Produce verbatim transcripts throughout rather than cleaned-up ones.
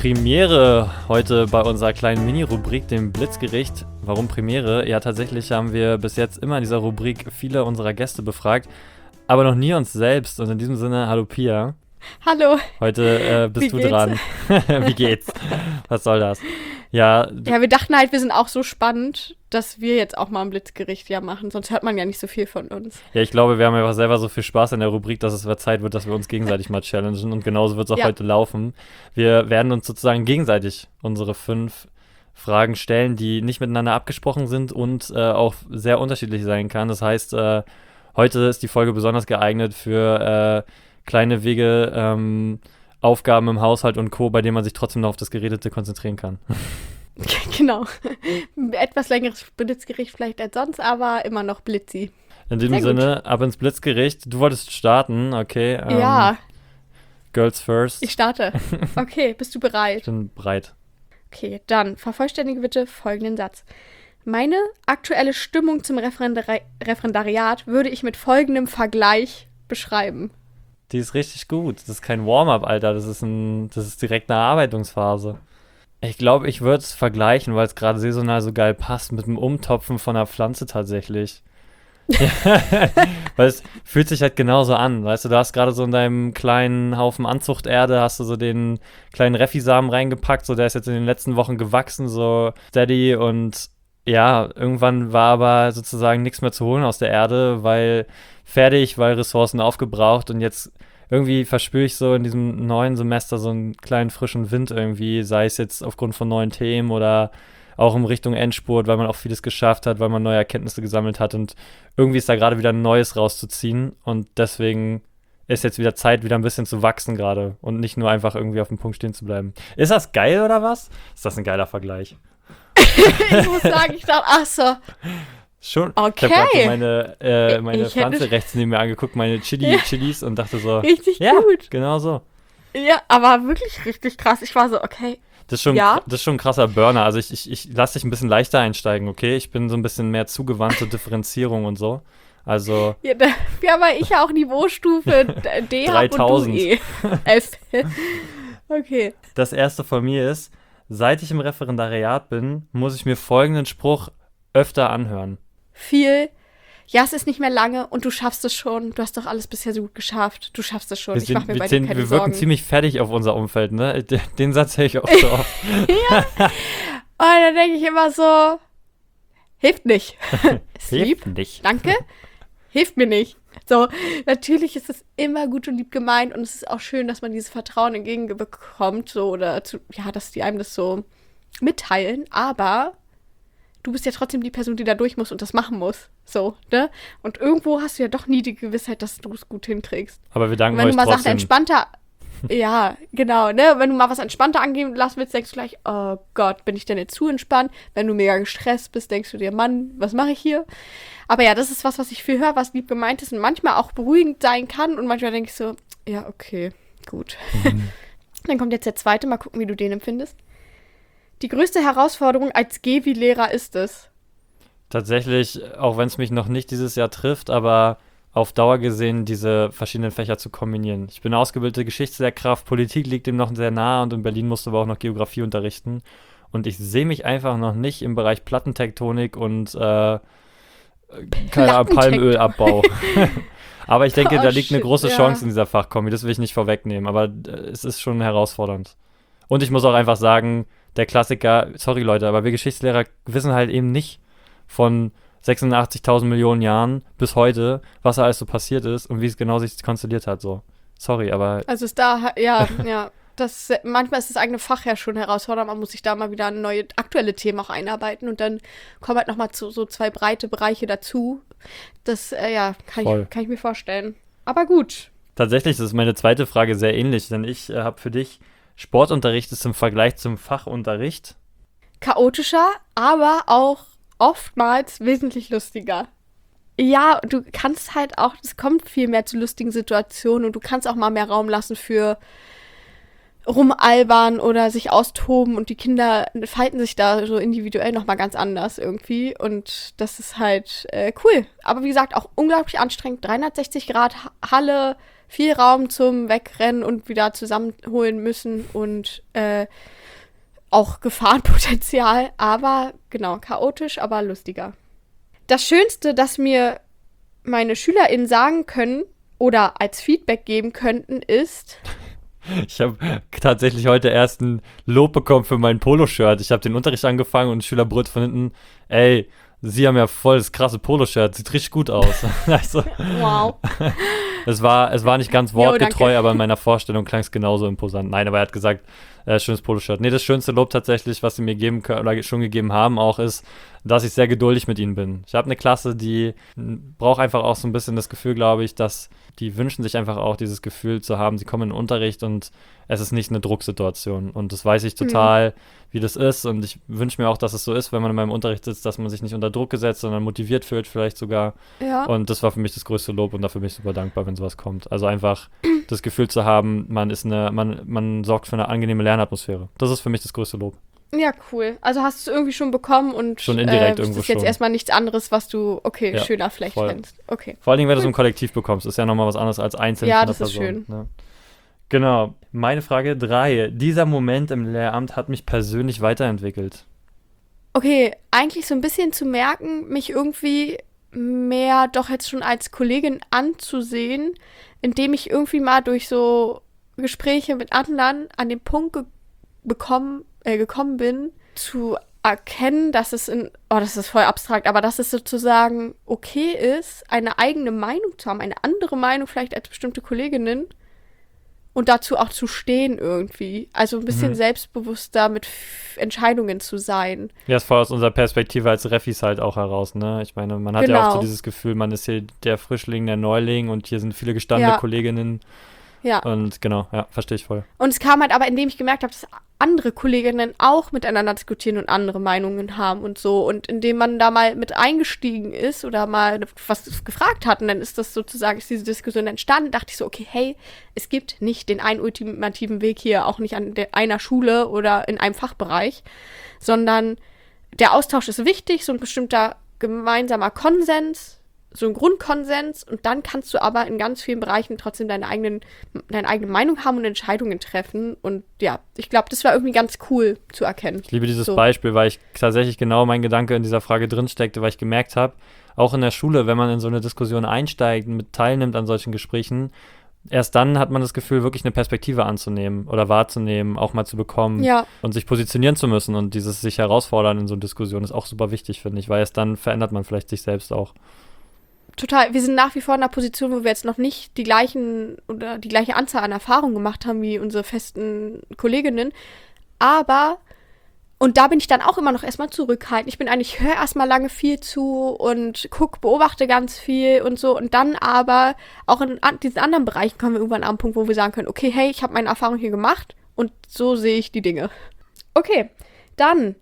Premiere heute bei unserer kleinen Mini-Rubrik, dem Blitzgericht. Warum Premiere? Ja, tatsächlich haben wir bis jetzt immer in dieser Rubrik viele unserer Gäste befragt, aber noch nie uns selbst. Und in diesem Sinne, hallo Pia. Hallo. Heute äh, bist Wie du geht's? dran. Wie geht's? Was soll das? Ja, Ja, wir dachten halt, wir sind auch so spannend, dass wir jetzt auch mal ein Blitzgericht ja machen. Sonst hört man ja nicht so viel von uns. ja, ich glaube, wir haben einfach selber so viel Spaß in der Rubrik, dass es Zeit wird, dass wir uns gegenseitig mal challengen. Und genauso wird es auch Ja. heute laufen. Wir werden uns sozusagen gegenseitig unsere fünf Fragen stellen, die nicht miteinander abgesprochen sind und äh, auch sehr unterschiedlich sein kann. Das heißt, äh, heute ist die Folge besonders geeignet für äh, kleine Wege, ähm, Aufgaben im Haushalt und Co., bei denen man sich trotzdem noch auf das Geredete konzentrieren kann. Genau. Ein etwas längeres Blitzgericht vielleicht als sonst, aber immer noch blitzi. In diesem Sehr gut. Sinne, ab ins Blitzgericht. Du wolltest starten, okay? ähm, Ja, Girls first. ich starte. Okay, bist du Ich bereit? bin bereit. Okay, dann vervollständige bitte folgenden Satz. Meine aktuelle Stimmung zum Referendari- Referendariat würde ich mit folgendem Vergleich beschreiben. Die ist richtig gut. Das ist kein Warm-up, Alter. Das ist, ein, das ist direkt eine Erarbeitungsphase. Ich glaube, ich würde es vergleichen, weil es gerade saisonal so geil passt, mit dem Umtopfen von einer Pflanze tatsächlich. Weil es fühlt sich halt genauso an. Weißt du, du hast gerade so in deinem kleinen Haufen Anzuchterde, hast du so den kleinen Refisamen reingepackt. So, der ist jetzt in den letzten Wochen gewachsen, so steady. Und ja, irgendwann war aber sozusagen nichts mehr zu holen aus der Erde, weil fertig, weil Ressourcen aufgebraucht. Und jetzt irgendwie verspüre ich so in diesem neuen Semester so einen kleinen frischen Wind irgendwie, sei es jetzt aufgrund von neuen Themen oder auch in Richtung Endspurt, weil man auch vieles geschafft hat, weil man neue Erkenntnisse gesammelt hat und irgendwie ist da gerade wieder ein Neues rauszuziehen und deswegen ist jetzt wieder Zeit, wieder ein bisschen zu wachsen gerade und nicht nur einfach irgendwie auf dem Punkt stehen zu bleiben. Ist das geil oder was? Ist das ein geiler Vergleich? Ich muss sagen, ich dachte, ach so, Schon? Okay. Ich habe gerade so meine, äh, meine Ich hätte- Pflanze rechts neben mir angeguckt, meine Chili, Ja. Chilis und dachte so, richtig ja, gut. genau so. Ja, aber wirklich richtig krass. Ich war so, okay. Das ist schon, Ja. das ist schon ein krasser Burner. Also ich, ich, ich lasse dich ein bisschen leichter einsteigen, okay? Ich bin so ein bisschen mehr zugewandt zur Differenzierung und so. Also Ja, da, ja, weil ich ja auch Niveaustufe D habe und du dreitausend. E. F. Okay. das erste von mir ist, seit ich im Referendariat bin, muss ich mir folgenden Spruch öfter anhören. Viel. Ja, es ist nicht mehr lange und du schaffst es schon. Du hast doch alles bisher so gut geschafft. Du schaffst es schon. Wir, Ich mach sind, mir wir, bei dir sind, keine wir wirken Sorgen. ziemlich fertig auf unser Umfeld, ne? Den, den Satz höre ich auch so oft. Und dann denke ich immer so, hilft nicht. Ist lieb, Hilft nicht. danke, hilft mir nicht. So, natürlich ist es immer gut und lieb gemeint und es ist auch schön, dass man dieses Vertrauen entgegenbekommt, so, oder zu, ja, dass die einem das so mitteilen, aber du bist ja trotzdem die Person, die da durch muss und das machen muss. So, ne? Und irgendwo hast du ja doch nie die Gewissheit, dass du es gut hinkriegst. Aber wir danken Und wenn euch du mal Sachen trotzdem. entspannter, ja, genau, ne? Wenn du mal was entspannter angehen lassen willst, denkst du gleich, oh Gott, bin ich denn jetzt zu entspannt? Wenn du mega gestresst bist, denkst du dir, Mann, was mache ich hier? Aber ja, das ist was, was ich viel höre, was lieb gemeint ist und manchmal auch beruhigend sein kann. Und manchmal denke ich so, ja, okay, gut. Mhm. Dann kommt jetzt der zweite, mal gucken, wie du den empfindest. Die größte Herausforderung als Gewi-Lehrer ist es. Tatsächlich, auch wenn es mich noch nicht dieses Jahr trifft, aber auf Dauer gesehen, diese verschiedenen Fächer zu kombinieren. Ich bin ausgebildete Geschichtslehrkraft, Politik liegt dem noch sehr nahe und in Berlin musste aber auch noch Geografie unterrichten. Und ich sehe mich einfach noch nicht im Bereich Plattentektonik und äh, keine Ahnung, Plattentektonik. Palmölabbau. Aber ich denke, Oh, da liegt eine shit, große ja. Chance in dieser Fachkombi, das will ich nicht vorwegnehmen, aber äh, es ist schon herausfordernd. Und ich muss auch einfach sagen, der Klassiker, sorry Leute, aber wir Geschichtslehrer wissen halt eben nicht von sechsundachtzigtausend Millionen Jahren bis heute, was da alles so passiert ist und wie es genau sich konstelliert hat, so. Sorry, aber Also ist da, ja, ja. Das, manchmal ist das eigene Fach ja schon herausfordernd. Man muss sich da mal wieder an neue, aktuelle Themen auch einarbeiten und dann kommen halt nochmal zu so zwei breite Bereiche dazu. Das, äh, ja, kann Voll. ich, kann ich mir vorstellen. Aber gut. tatsächlich ist meine zweite Frage sehr ähnlich, denn ich äh, habe für dich, Sportunterricht ist im Vergleich zum Fachunterricht. Chaotischer, aber auch oftmals wesentlich lustiger. Ja, du kannst halt auch, es kommt viel mehr zu lustigen Situationen und du kannst auch mal mehr Raum lassen für rumalbern oder sich austoben und die Kinder verhalten sich da so individuell nochmal ganz anders irgendwie und das ist halt äh, cool. Aber wie gesagt, auch unglaublich anstrengend. dreihundertsechzig Grad Ha- Halle, viel Raum zum Wegrennen und wieder zusammenholen müssen und äh, auch Gefahrenpotenzial, aber genau, chaotisch, aber lustiger. Das Schönste, das mir meine SchülerInnen sagen können oder als Feedback geben könnten, ist... Ich habe tatsächlich heute erst ein Lob bekommen für mein Poloshirt. Ich habe den Unterricht angefangen und ein Schüler brüllt von hinten, ey, Sie haben ja voll das krasse Poloshirt, sieht richtig gut aus. Also, wow. es war, es war nicht ganz wortgetreu, jo, aber in meiner Vorstellung klang es genauso imposant. Nein, aber er hat gesagt, äh, schönes Poloshirt. Nee, das schönste Lob tatsächlich, was sie mir geben können oder schon gegeben haben, auch ist, dass ich sehr geduldig mit ihnen bin. Ich habe eine Klasse, die braucht einfach auch so ein bisschen das Gefühl, glaube ich, dass die wünschen sich einfach auch dieses Gefühl zu haben, sie kommen in den Unterricht und es ist nicht eine Drucksituation. Und das weiß ich total, mhm. wie das ist. Und ich wünsche mir auch, dass es so ist, wenn man in meinem Unterricht sitzt, dass man sich nicht unter Druck gesetzt, sondern motiviert fühlt vielleicht sogar. Ja. Und das war für mich das größte Lob und dafür bin ich super dankbar, wenn sowas kommt. Also einfach das Gefühl zu haben, man ist eine, man, man sorgt für eine angenehme Lernatmosphäre. Das ist für mich das größte Lob. Ja, cool. Also hast du es irgendwie schon bekommen und schon indirekt äh, irgendwo das ist jetzt schon. Erstmal nichts anderes, was du, okay, ja, schöner vielleicht voll. findest. Okay. Vor allen Dingen, wenn du es im Kollektiv bekommst, ist ja nochmal was anderes als einzeln ja, von der das Person. Ist schön. Ne? Genau. Meine Frage drei. Dieser Moment im Lehramt hat mich persönlich weiterentwickelt. Okay, eigentlich so ein bisschen zu merken, mich irgendwie mehr doch jetzt schon als Kollegin anzusehen, indem ich irgendwie mal durch so Gespräche mit anderen an den Punkt ge- bekommen, äh, gekommen bin, zu erkennen, dass es in, oh, das ist voll abstrakt, aber dass es sozusagen okay ist, eine eigene Meinung zu haben, eine andere Meinung vielleicht als bestimmte Kolleginnen und dazu auch zu stehen irgendwie. Also ein bisschen mhm. selbstbewusster mit F- Entscheidungen zu sein. Ja, ist voll aus unserer Perspektive als Refis halt auch heraus, ne? Ich meine, man hat genau. ja auch so dieses Gefühl, man ist hier der Frischling, der Neuling und hier sind viele gestandene ja. Kolleginnen. Ja. Und genau, ja, verstehe ich voll. Und es kam halt aber, indem ich gemerkt habe, dass andere Kolleginnen auch miteinander diskutieren und andere Meinungen haben und so. Und indem man da mal mit eingestiegen ist oder mal was gefragt hat, und dann ist das sozusagen, ist diese Diskussion entstanden, dachte ich so, okay, hey, es gibt nicht den einen ultimativen Weg hier, auch nicht an der, einer Schule oder in einem Fachbereich, sondern der Austausch ist wichtig, so ein bestimmter gemeinsamer Konsens, so ein Grundkonsens, und dann kannst du aber in ganz vielen Bereichen trotzdem deine eigenen, deine eigene Meinung haben und Entscheidungen treffen. Und ja, ich glaube, das war irgendwie ganz cool zu erkennen. Ich liebe dieses so. Beispiel, weil ich tatsächlich genau mein Gedanke in dieser Frage drinsteckte, weil ich gemerkt habe, auch in der Schule, wenn man in so eine Diskussion einsteigt und mit teilnimmt an solchen Gesprächen, erst dann hat man das Gefühl, wirklich eine Perspektive anzunehmen oder wahrzunehmen, auch mal zu bekommen ja. und sich positionieren zu müssen. Und dieses sich herausfordern in so einer Diskussion ist auch super wichtig, finde ich, weil erst dann verändert man vielleicht sich selbst auch. Total. Wir sind nach wie vor in einer Position, wo wir jetzt noch nicht die gleichen oder die gleiche Anzahl an Erfahrungen gemacht haben wie unsere festen Kolleginnen. Aber, und da bin ich dann auch immer noch erstmal zurückhaltend. Ich bin eigentlich, ich höre erstmal lange viel zu und gucke, beobachte ganz viel und so. Und dann aber, auch in an, diesen anderen Bereichen kommen wir irgendwann an einen Punkt, wo wir sagen können, okay, hey, ich habe meine Erfahrung hier gemacht und so sehe ich die Dinge. Okay, dann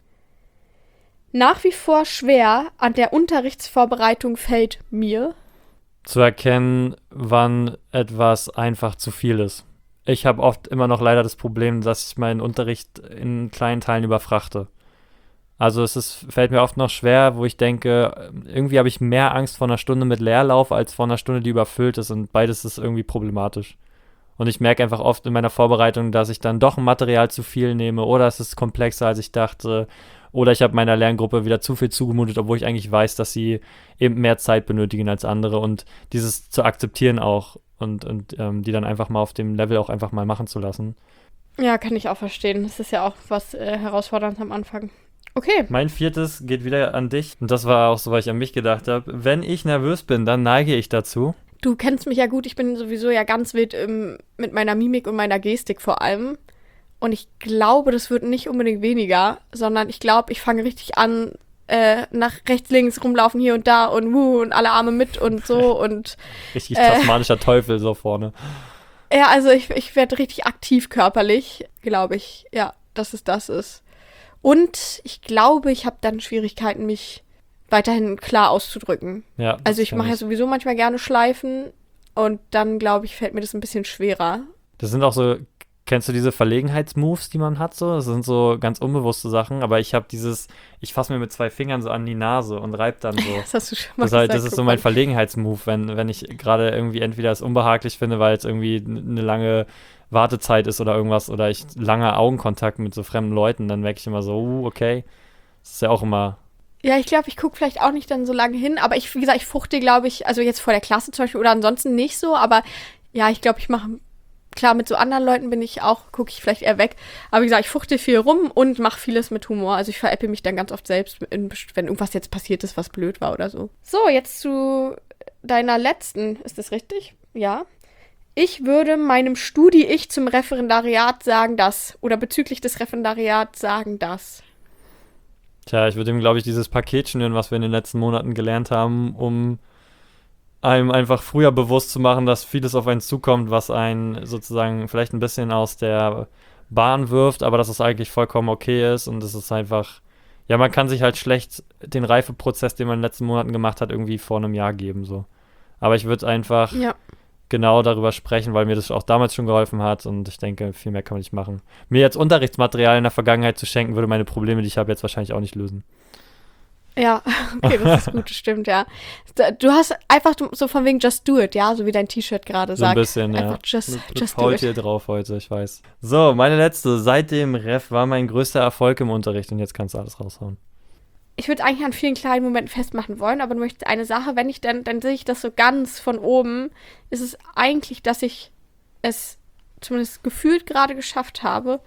nach wie vor schwer an der Unterrichtsvorbereitung fällt mir zu erkennen, wann etwas einfach zu viel ist. Ich habe oft immer noch leider das Problem, dass ich meinen Unterricht in kleinen Teilen überfrachte. Also es ist, fällt mir oft noch schwer, wo ich denke, irgendwie habe ich mehr Angst vor einer Stunde mit Leerlauf als vor einer Stunde, die überfüllt ist, und beides ist irgendwie problematisch. Und ich merke einfach oft in meiner Vorbereitung, dass ich dann doch ein Material zu viel nehme oder es ist komplexer, als ich dachte. Oder ich habe meiner Lerngruppe wieder zu viel zugemutet, obwohl ich eigentlich weiß, dass sie eben mehr Zeit benötigen als andere. Und dieses zu akzeptieren auch und, und ähm, die dann einfach mal auf dem Level auch einfach mal machen zu lassen. Ja, kann ich auch verstehen. Das ist ja auch was äh, herausfordernd am Anfang. Okay. Mein viertes geht wieder an dich. Und das war auch so, weil ich an mich gedacht habe. Wenn ich nervös bin, dann neige ich dazu. Du kennst mich ja gut. Ich bin sowieso ja ganz wild im, mit meiner Mimik und meiner Gestik vor allem. Und ich glaube, das wird nicht unbedingt weniger, sondern ich glaube, ich fange richtig an, äh, nach rechts, links rumlaufen hier und da und wuh und alle Arme mit und so und richtig tasmanischer äh, Teufel so vorne. Ja, also ich, ich werde richtig aktiv körperlich, glaube ich, ja, dass es das ist. Und ich glaube, ich habe dann Schwierigkeiten, mich weiterhin klar auszudrücken. Ja, also ich mache ja sowieso manchmal gerne Schleifen und dann, glaube ich, fällt mir das ein bisschen schwerer. Das sind auch so kennst du diese Verlegenheitsmoves, die man hat so? Das sind so ganz unbewusste Sachen, aber ich habe dieses, ich fasse mir mit zwei Fingern so an die Nase und reib dann so. Das hast du schon mal Das, halt, das gesagt, ist so guck mein mal. Verlegenheitsmove, wenn, wenn ich gerade irgendwie entweder es unbehaglich finde, weil es irgendwie n- eine lange Wartezeit ist oder irgendwas oder ich lange Augenkontakt mit so fremden Leuten, dann merke ich immer so, uh, okay. Das ist ja auch immer, Ja, ich glaube, ich gucke vielleicht auch nicht dann so lange hin, aber ich, wie gesagt, ich fuchte, glaube ich, also jetzt vor der Klasse zum Beispiel oder ansonsten nicht so, aber ja, ich glaube, ich mache, klar, mit so anderen Leuten bin ich auch, gucke ich vielleicht eher weg, aber wie gesagt, ich fuchte viel rum und mache vieles mit Humor, also ich veräpple mich dann ganz oft selbst, in, wenn irgendwas jetzt passiert ist, was blöd war oder so. So, jetzt zu deiner letzten, ist das richtig? Ja. Ich würde meinem Studi-Ich zum Referendariat sagen, das, oder bezüglich des Referendariats sagen, das. tja, ich würde ihm, glaube ich, dieses Paket schnüren, was wir in den letzten Monaten gelernt haben, um einem einfach früher bewusst zu machen, dass vieles auf einen zukommt, was einen sozusagen vielleicht ein bisschen aus der Bahn wirft, aber dass es eigentlich vollkommen okay ist und es ist einfach, ja, man kann sich halt schlecht den Reifeprozess, den man in den letzten Monaten gemacht hat, irgendwie vor einem Jahr geben, so. Aber ich würde einfach Ja. genau darüber sprechen, weil mir das auch damals schon geholfen hat und ich denke, viel mehr kann man nicht machen. Mir jetzt Unterrichtsmaterial in der Vergangenheit zu schenken, würde meine Probleme, die ich habe, jetzt wahrscheinlich auch nicht lösen. Ja, okay, das ist gut, das stimmt, ja. Du hast einfach so von wegen just do it, ja, so wie dein T-Shirt gerade So ein sagt. bisschen, ja. Einfach just, Mit, mit just do Faultier it. drauf heute, ich weiß. So, meine letzte. Seit dem Ref war mein größter Erfolg im Unterricht und jetzt kannst du alles raushauen. Ich würde eigentlich an vielen kleinen Momenten festmachen wollen, aber nur möchte eine Sache, wenn ich dann, dann sehe ich das so ganz von oben, ist es eigentlich, dass ich es zumindest gefühlt gerade geschafft habe,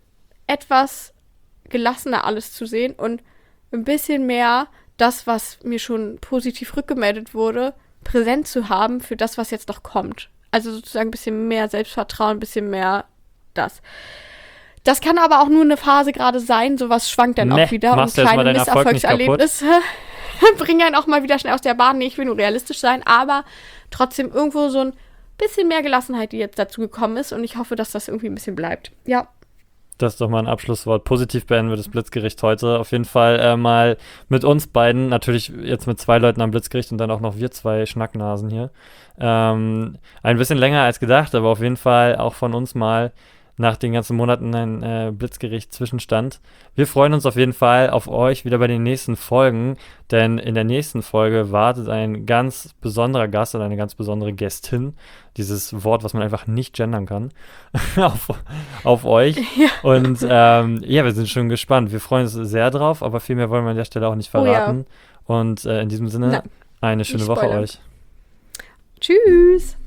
etwas gelassener alles zu sehen und ein bisschen mehr das, was mir schon positiv rückgemeldet wurde, präsent zu haben für das, was jetzt noch kommt. Also sozusagen ein bisschen mehr Selbstvertrauen, ein bisschen mehr das. Das kann aber auch nur eine Phase gerade sein, sowas schwankt dann Ne, auch wieder und machst du jetzt mal kleine deinen Erfolg nicht Misserfolgserlebnisse bringen einen auch mal wieder schnell aus der Bahn. Nee, ich will nur realistisch sein, aber trotzdem irgendwo so ein bisschen mehr Gelassenheit, die jetzt dazu gekommen ist und ich hoffe, dass das irgendwie ein bisschen bleibt. Ja. Das ist doch mal ein Abschlusswort. Positiv beenden wir das Blitzgericht heute. Auf jeden Fall äh, mal mit uns beiden, natürlich jetzt mit zwei Leuten am Blitzgericht und dann auch noch wir zwei Schnacknasen hier. Ähm, ein bisschen länger als gedacht, aber auf jeden Fall auch von uns mal nach den ganzen Monaten ein äh, Blitzgericht-Zwischenstand. Wir freuen uns auf jeden Fall auf euch wieder bei den nächsten Folgen, denn in der nächsten Folge wartet ein ganz besonderer Gast oder eine ganz besondere Gästin, dieses Wort, was man einfach nicht gendern kann, auf, auf euch. Ja. Und ähm, ja, wir sind schon gespannt. Wir freuen uns sehr drauf, aber viel mehr wollen wir an der Stelle auch nicht Oh ja. verraten. Und äh, in diesem Sinne, Na, eine schöne nicht Woche spoilern. euch. Tschüss.